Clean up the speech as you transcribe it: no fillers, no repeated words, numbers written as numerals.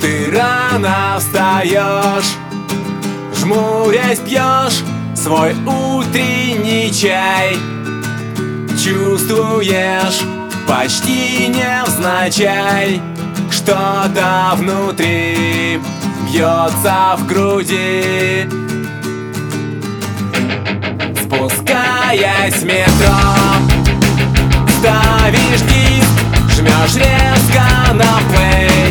Ты рано встаешь, жмурясь пьешь свой утренний чай. Чувствуешь почти невзначай, что-то внутри бьется в груди. Спускаясь в метро, ставишь диск, жмешь резко на плей.